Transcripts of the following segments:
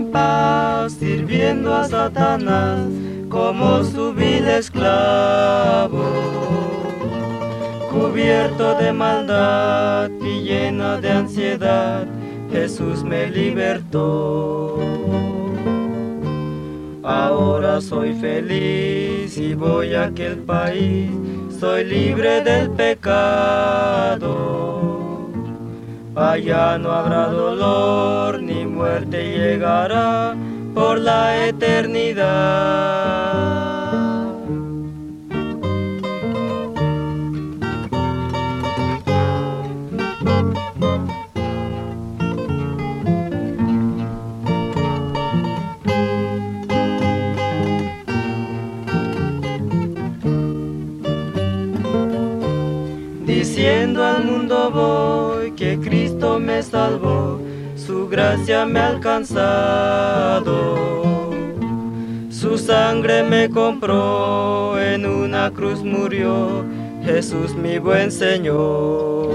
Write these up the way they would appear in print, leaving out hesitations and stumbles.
en paz, sirviendo a Satanás como su vil esclavo. Cubierto de maldad y lleno de ansiedad, Jesús me libertó. Ahora soy feliz y voy a aquel país, soy libre del pecado. Allá no habrá dolor ni muerte, llegará por la eternidad. Diciendo al mundo voy que Cristo me salvó, su gracia me ha alcanzado. Su sangre me compró, en una cruz murió, Jesús mi buen Señor.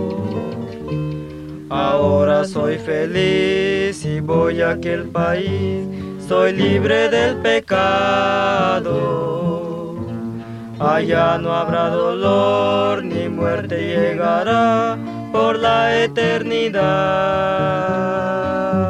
Ahora soy feliz y voy a aquel país, soy libre del pecado. Allá no habrá dolor ni muerte, llegará por la eternidad.